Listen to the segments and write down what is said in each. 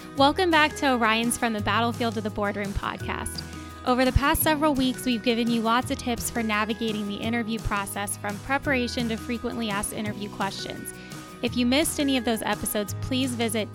Welcome back to Orion's From the Battlefield to the Boardroom podcast. Over the past several weeks, we've given you lots of tips for navigating the interview process from preparation to frequently asked interview questions. If you missed any of those episodes, please visit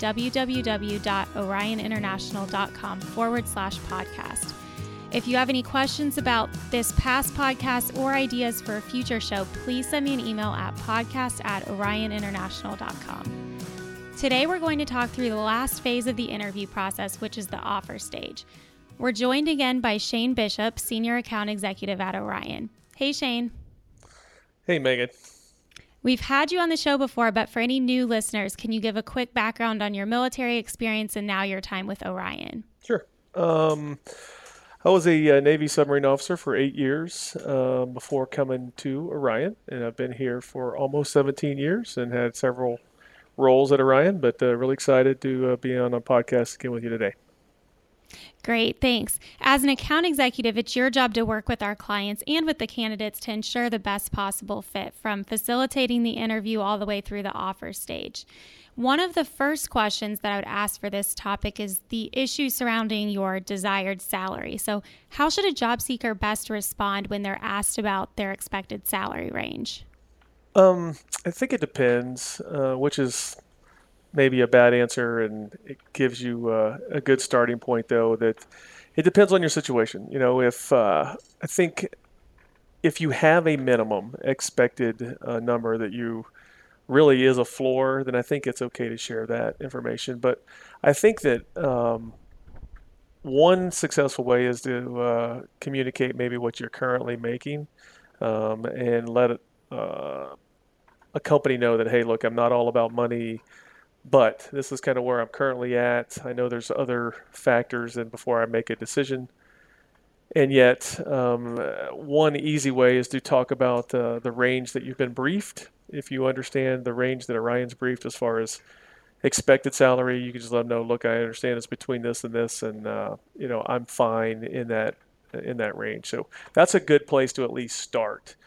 www.orioninternational.com/podcast. If you have any questions about this past podcast or ideas for a future show, please send me an email at podcast@orioninternational.com. Today, we're going to talk through the last phase of the interview process, which is the offer stage. We're joined again by Shane Bishop, Senior Account Executive at Orion. Hey, Shane. Hey, Megan. We've had you on the show before, but for any new listeners, can you give a quick background on your military experience and now your time with Orion? Sure. I was a Navy submarine officer for 8 years before coming to Orion, and I've been here for almost 17 years and had several roles at Orion, but really excited to be on a podcast again with you today. Great, thanks. As an account executive, it's your job to work with our clients and with the candidates to ensure the best possible fit, from facilitating the interview all the way through the offer stage. One of the first questions that I would ask for this topic is the issue surrounding your desired salary. So how should a job seeker best respond when they're asked about their expected salary range? I think it depends, which is maybe a bad answer, and it gives you a good starting point, though, that it depends on your situation. You know, I think if you have a minimum expected number that you really is a floor, then I think it's okay to share that information. But I think that one successful way is to communicate maybe what you're currently making, and let a company know that, hey, look, I'm not all about money, but this is kind of where I'm currently at. I know there's other factors and before I make a decision. And yet, one easy way is to talk about the range that you've been briefed. If you understand the range that Orion's briefed as far as expected salary, you can just let them know, look, I understand it's between this and this, and I'm fine in that range. So that's a good place to at least start.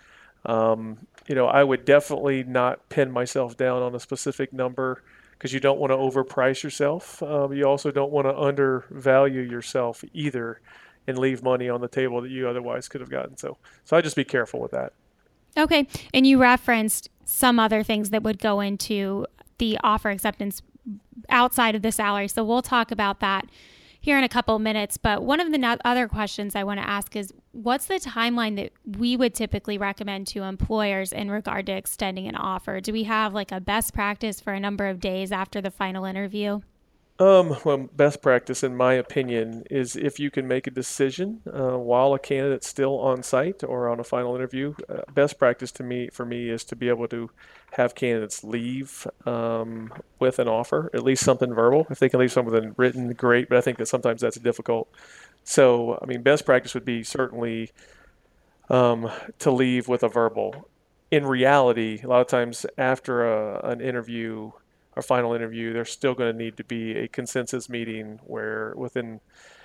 I would definitely not pin myself down on a specific number, because you don't want to overprice yourself. You also don't want to undervalue yourself either and leave money on the table that you otherwise could have gotten. So I'd just be careful with that. Okay. And you referenced some other things that would go into the offer acceptance outside of the salary. So we'll talk about that here in a couple of minutes. But one of the other questions I want to ask is, what's the timeline that we would typically recommend to employers in regard to extending an offer? Do we have like a best practice for a number of days after the final interview? Well, best practice, in my opinion, is if you can make a decision while a candidate's still on site or on a final interview. Best practice for me is to be able to have candidates leave with an offer, at least something verbal. If they can leave something written, great, but I think that sometimes that's difficult. So, best practice would be certainly to leave with a verbal. In reality, a lot of times after an interview, our final interview, there's still going to need to be a consensus meeting where within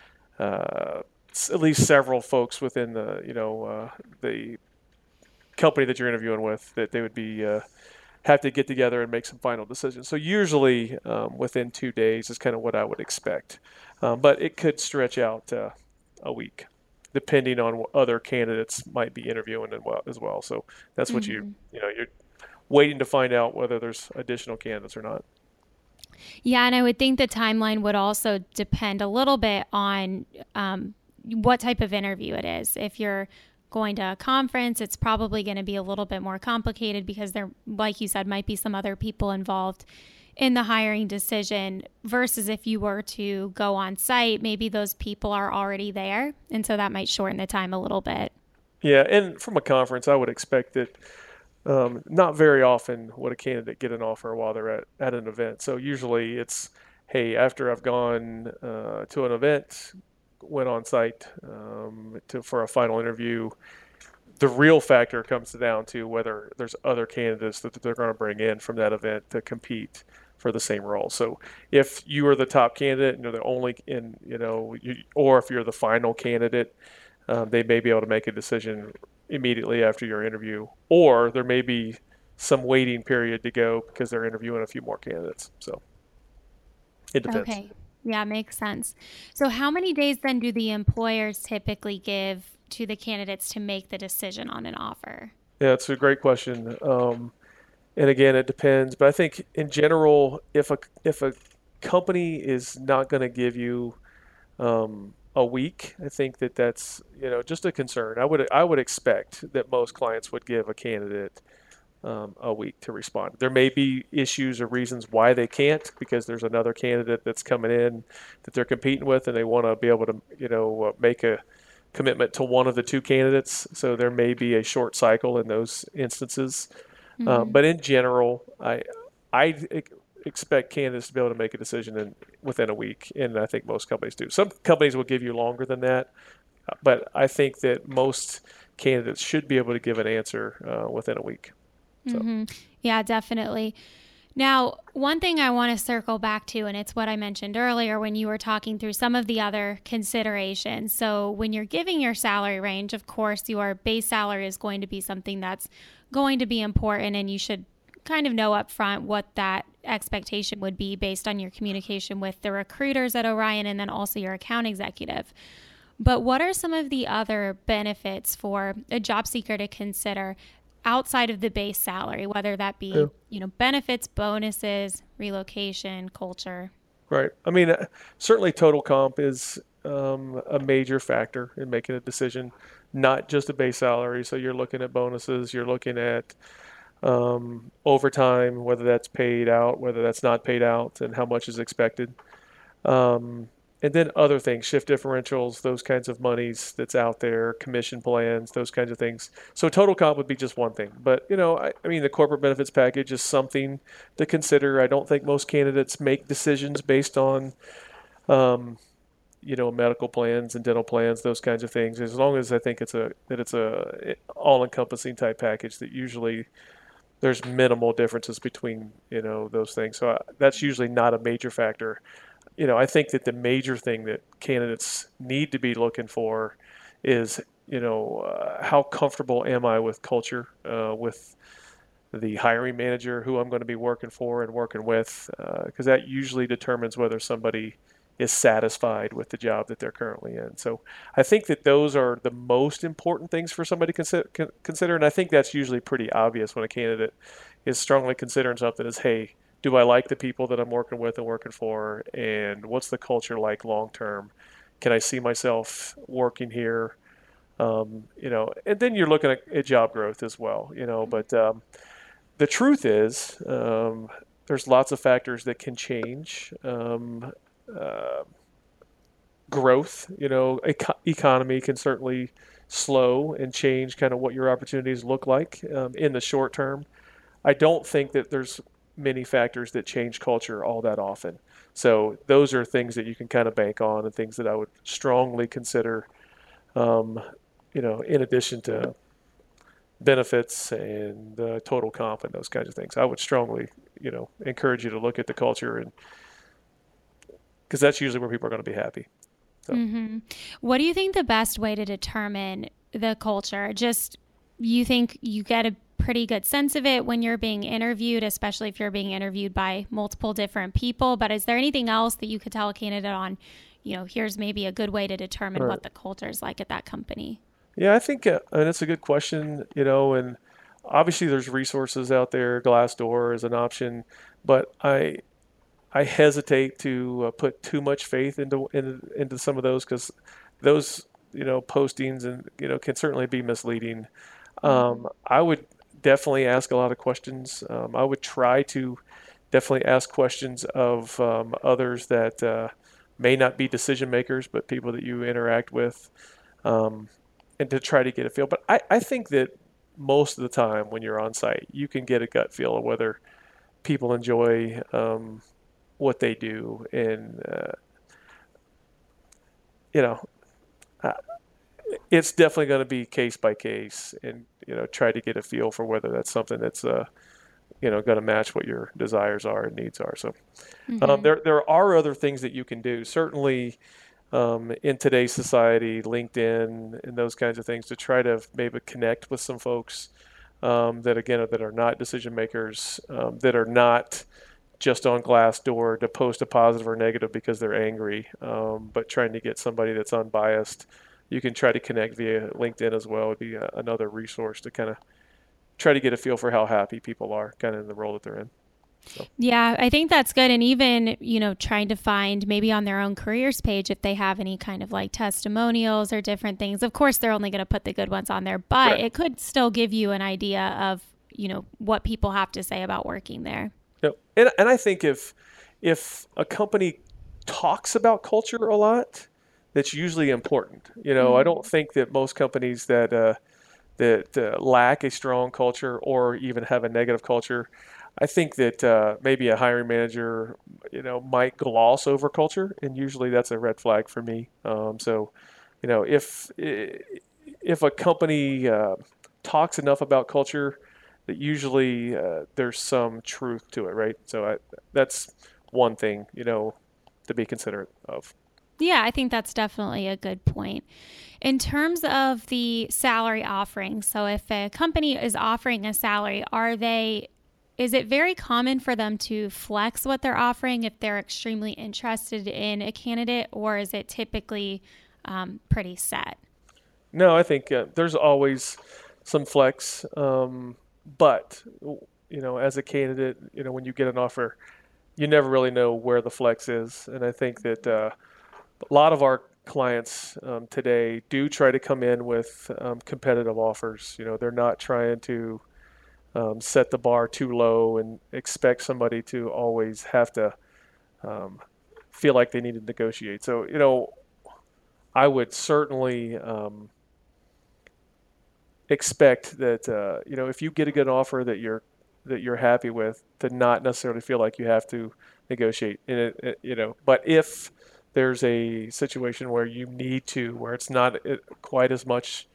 at least several folks within the company that you're interviewing with, that they would be have to get together and make some final decisions. So usually within 2 days is kind of what I would expect, but it could stretch out a week, depending on what other candidates might be interviewing as well. So that's what you're waiting to find out whether there's additional candidates or not. Yeah, and I would think the timeline would also depend a little bit on what type of interview it is. If you're going to a conference, it's probably going to be a little bit more complicated because there, like you said, might be some other people involved in the hiring decision, versus if you were to go on site, maybe those people are already there. And so that might shorten the time a little bit. Yeah, and from a conference, I would expect that not very often would a candidate get an offer while they're at an event. So usually it's, hey, after I've gone to an event, went on site for a final interview, the real factor comes down to whether there's other candidates that they're going to bring in from that event to compete for the same role. So if you are the top candidate and you're the only or if you're the final candidate, they may be able to make a decision immediately after your interview, or there may be some waiting period to go because they're interviewing a few more candidates. So it depends. Okay. Yeah, makes sense. So, how many days then do the employers typically give to the candidates to make the decision on an offer? Yeah, it's a great question. And again, it depends, but I think in general, if a company is not going to give you a week, I think that that's just a concern. I would expect that most clients would give a candidate a week to respond. There may be issues or reasons why they can't because there's another candidate that's coming in that they're competing with, and they want to be able to make a commitment to one of the two candidates. So there may be a short cycle in those instances. Hmm. But in general, I expect candidates to be able to make a decision within a week, and I think most companies do. Some companies will give you longer than that, but I think that most candidates should be able to give an answer within a week. So, Hmm. Yeah, definitely. Now, one thing I want to circle back to, and it's what I mentioned earlier when you were talking through some of the other considerations. So, when you're giving your salary range, of course, your base salary is going to be something that's going to be important, and you should kind of know up front what that expectation would be based on your communication with the recruiters at Orion and then also your account executive. But what are some of the other benefits for a job seeker to consider outside of the base salary, whether that yeah. be, benefits, bonuses, relocation, culture? Right. I mean, certainly total comp is a major factor in making a decision, not just a base salary. So you're looking at bonuses, you're looking at overtime, whether that's paid out, whether that's not paid out, and how much is expected. Um, and then other things, shift differentials, those kinds of monies that's out there, commission plans, those kinds of things. So total comp would be just one thing. But, I mean, the corporate benefits package is something to consider. I don't think most candidates make decisions based on, um, medical plans and dental plans, those kinds of things. As long as I think it's a all-encompassing type package that usually there's minimal differences between, those things. So that's usually not a major factor. I think that the major thing that candidates need to be looking for is, how comfortable am I with culture, with the hiring manager, who I'm going to be working for and working with, because that usually determines whether somebody is satisfied with the job that they're currently in. So I think that those are the most important things for somebody to consider, and I think that's usually pretty obvious when a candidate is strongly considering something is, hey, do I like the people that I'm working with and working for, and what's the culture like long term? Can I see myself working here? And then you're looking at job growth as well, but the truth is, there's lots of factors that can change. Uh, Growth, economy can certainly slow and change kind of what your opportunities look like in the short term. I don't think that there's many factors that change culture all that often. So those are things that you can kind of bank on and things that I would strongly consider, um, in addition to benefits and total comp and those kinds of things. I would strongly, encourage you to look at the culture, and because that's usually where people are going to be happy. So. Hmm. What do you think the best way to determine the culture? Just you think you get a pretty good sense of it when you're being interviewed, especially if you're being interviewed by multiple different people. But is there anything else that you could tell a candidate on, here's maybe a good way to determine All what the culture is like at that company? Yeah, I think, and it's a good question, and obviously there's resources out there. Glassdoor is an option, but I hesitate to put too much faith into some of those because those postings and can certainly be misleading. Hmm. I would definitely ask a lot of questions. I would try to definitely ask questions of others that may not be decision makers, but people that you interact with. Um, and to try to get a feel. But I think that most of the time when you're on site, you can get a gut feel of whether people enjoy what they do, and you know, uh, it's definitely going to be case by case, and try to get a feel for whether that's something that's going to match what your desires are and needs are. So Hmm. there are other things that you can do. Certainly, in today's society, LinkedIn and those kinds of things to try to maybe connect with some folks that again that are not decision makers, that are not just on Glassdoor to post a positive or negative because they're angry, but trying to get somebody that's unbiased. You can try to connect via LinkedIn as well. Would be another resource to kind of try to get a feel for how happy people are kind of in the role that they're in. So. Yeah, I think that's good. And even, trying to find maybe on their own careers page if they have any kind of like testimonials or different things. Of course, they're only going to put the good ones on there, but Right. it could still give you an idea of, what people have to say about working there. Yep. And I think if a company talks about culture a lot, that's usually important. I don't Hmm. think that most companies that lack a strong culture or even have a negative culture. I think that maybe a hiring manager, might gloss over culture, and usually that's a red flag for me. So, you know, if if a company talks enough about culture, that usually there's some truth to it, right? So that's one thing, to be considerate of. Yeah, I think that's definitely a good point. In terms of the salary offering, so if a company is offering a salary, is it very common for them to flex what they're offering if they're extremely interested in a candidate, or is it typically pretty set? No, I think there's always some flex, but as a candidate, when you get an offer, you never really know where the flex is, and I think that a lot of our clients today do try to come in with competitive offers. They're not trying to set the bar too low and expect somebody to always have to um, feel like they need to negotiate. So, I would certainly expect that if you get a good offer that you're happy with, to not necessarily feel like you have to negotiate. And but if there's a situation where you need to, where it's not quite as much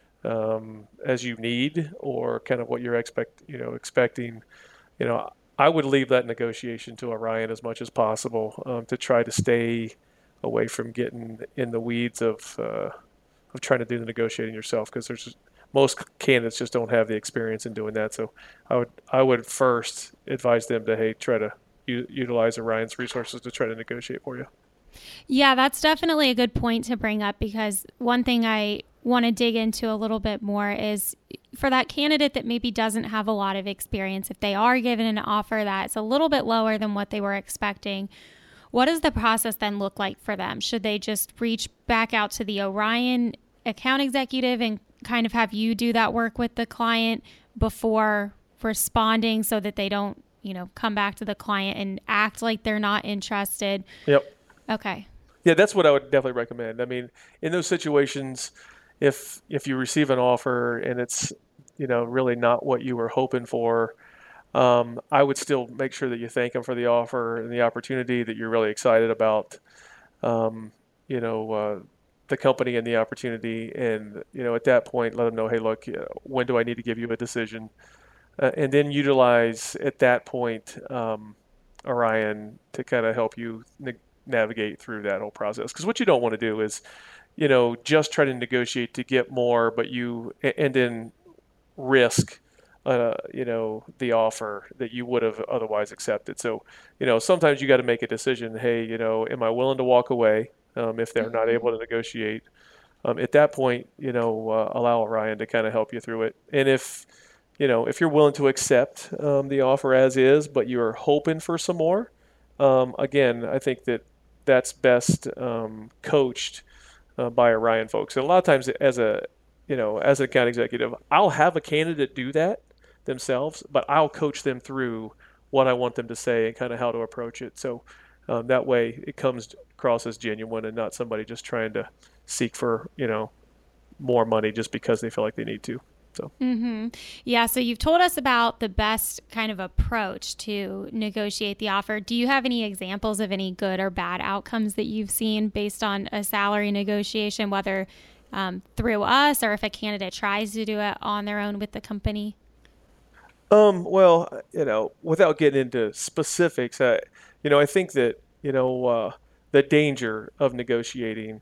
as you need, or kind of what you're expecting, you know, I would leave that negotiation to Orion as much as possible, to try to stay away from getting in the weeds of trying to do the negotiating yourself, because there's most candidates just don't have the experience in doing that. So I would first advise them to, hey, try to utilize Orion's resources to try to negotiate for you. Yeah, that's definitely a good point to bring up, because one thing I want to dig into a little bit more is for that candidate that maybe doesn't have a lot of experience, if they are given an offer that's a little bit lower than what they were expecting, what does the process then look like for them? Should they just reach back out to the Orion account executive and kind of have you do that work with the client before responding, so that they don't, come back to the client and act like they're not interested? Yep. Okay. Yeah, that's what I would definitely recommend. I mean, in those situations, if you receive an offer and it's really not what you were hoping for, I would still make sure that you thank them for the offer and the opportunity, that you're really excited about, um, you know, uh, the company and the opportunity. And, at that point, let them know, hey, look, when do I need to give you a decision? And then utilize at that point Orion to kind of help you navigate through that whole process. Because what you don't want to do is, just try to negotiate to get more, but and then risk, the offer that you would have otherwise accepted. So, sometimes you got to make a decision. Hey, am I willing to walk away if they're not Mm-hmm. able to negotiate? At that point, allow Orion to kind of help you through it. And if you're willing to accept the offer as is, but you're hoping for some more, again, I think that's best coached by Orion folks. And a lot of times, as an account executive, I'll have a candidate do that themselves, but I'll coach them through what I want them to say and kind of how to approach it. So that way, it comes across as genuine and not somebody just trying to seek for more money just because they feel like they need to. So. Mm-hmm. Yeah. So you've told us about the best kind of approach to negotiate the offer. Do you have any examples of any good or bad outcomes that you've seen based on a salary negotiation, whether through us or if a candidate tries to do it on their own with the company? Well, without getting into specifics, I think that, the danger of negotiating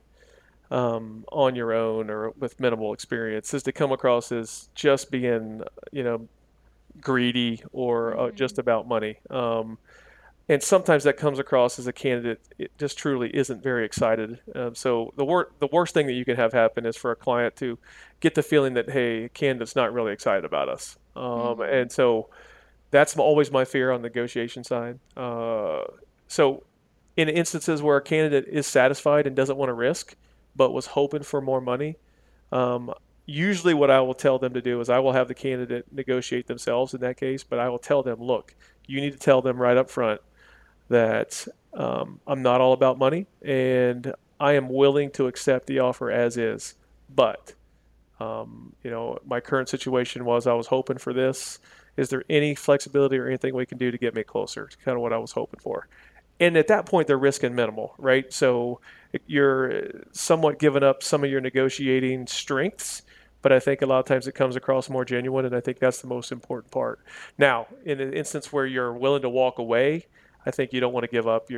on your own or with minimal experience is to come across as just being, greedy or Mm-hmm. just about money. and sometimes that comes across as a candidate it just truly isn't very excited. So the worst thing that you can have happen is for a client to get the feeling that, hey, a candidate's not really excited about us. Mm-hmm. And so that's always my fear on the negotiation side. So in instances where a candidate is satisfied and doesn't want to risk, but was hoping for more money, um, usually what I will tell them to do is I will have the candidate negotiate themselves in that case, but I will tell them, look, you need to tell them right up front that I'm not all about money and I am willing to accept the offer as is. But, my current situation was I was hoping for this. Is there any flexibility or anything we can do to get me closer? It's kind of what I was hoping for. And at that point, they're risking minimal, right? So you're somewhat giving up some of your negotiating strengths, but I think a lot of times it comes across more genuine, and I think that's the most important part. Now, in an instance where you're willing to walk away, I think you don't want to give up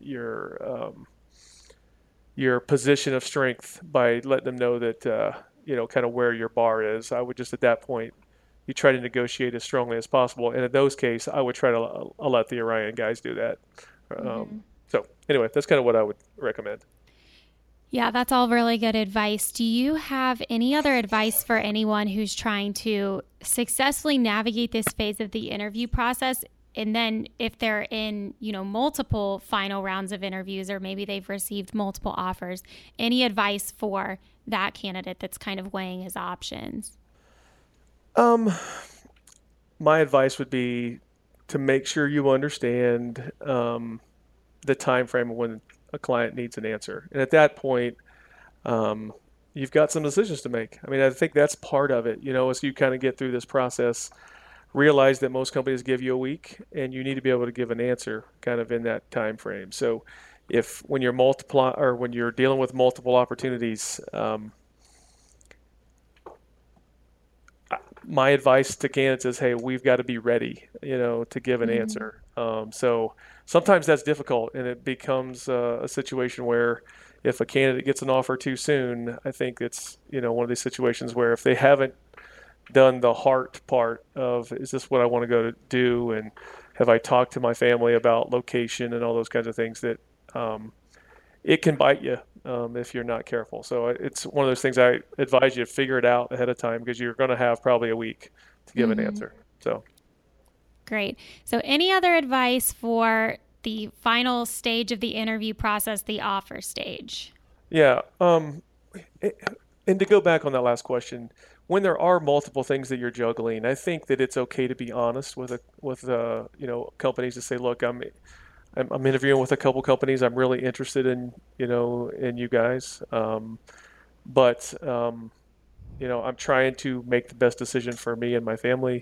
your position of strength by letting them know that kind of where your bar is. I would just at that point you try to negotiate as strongly as possible, and in those cases, I would try to I'll let the Orion guys do that. Mm-hmm. So anyway, that's kind of what I would recommend. Yeah, that's all really good advice. Do you have any other advice for anyone who's trying to successfully navigate this phase of the interview process? And then if they're in, multiple final rounds of interviews, or maybe they've received multiple offers, any advice for that candidate that's kind of weighing his options? Um, my advice would be to make sure you understand the time frame of when a client needs an answer, and at that point, um, you've got some decisions to make. I mean, I think that's part of it. As you kind of get through this process, realize that most companies give you a week, and you need to be able to give an answer kind of in that time frame. So, if when you're when you're dealing with multiple opportunities, my advice to candidates is, hey, we've got to be ready, to give an Mm-hmm. answer. So sometimes that's difficult, and it becomes a situation where if a candidate gets an offer too soon, I think it's one of these situations where if they haven't done the heart part of is this what I want to go to do, and have I talked to my family about location and all those kinds of things that it can bite you if you're not careful. So it's one of those things I advise you to figure it out ahead of time because you're going to have probably a week to give an Mm-hmm. answer. So Great. So any other advice for the final stage of the interview process, the offer stage? yeah, and to go back on that last question, when there are multiple things that you're juggling, I think that it's okay to be honest with companies to say, look, I'm interviewing with a couple companies. I'm really interested in you guys, but I'm trying to make the best decision for me and my family.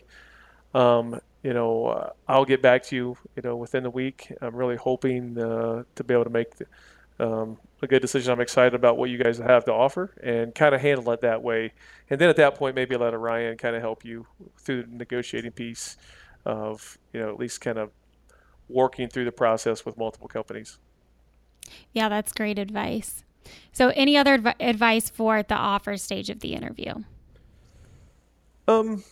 I'll get back to you, within the week. I'm really hoping to be able to make a good decision. I'm excited about what you guys have to offer and kind of handle it that way. And then at that point, maybe let Orion kind of help you through the negotiating piece of, at least kind of working through the process with multiple companies. Yeah, that's great advice. So any other advice for the offer stage of the interview? Um,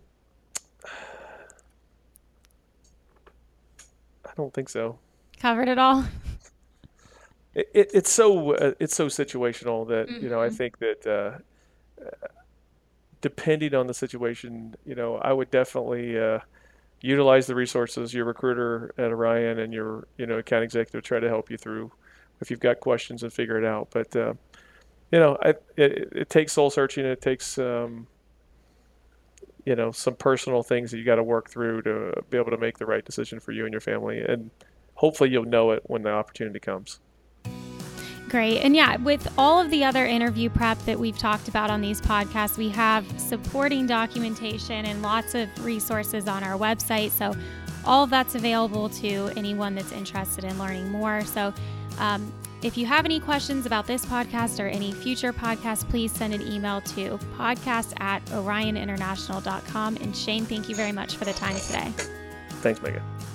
I don't think so. Covered it all? It's so situational that I Mm-hmm. think that depending on the situation, I would definitely utilize the resources your recruiter at Orion and your account executive try to help you through if you've got questions and figure it out. But it takes soul searching. It takes some personal things that you got to work through to be able to make the right decision for you and your family, and hopefully you'll know it when the opportunity comes. Great. And yeah, with all of the other interview prep that we've talked about on these podcasts, we have supporting documentation and lots of resources on our website. So all of that's available to anyone that's interested in learning more. So if you have any questions about this podcast or any future podcasts, please send an email to podcast@orioninternational.com. And Shane, thank you very much for the time today. Thanks, Megan.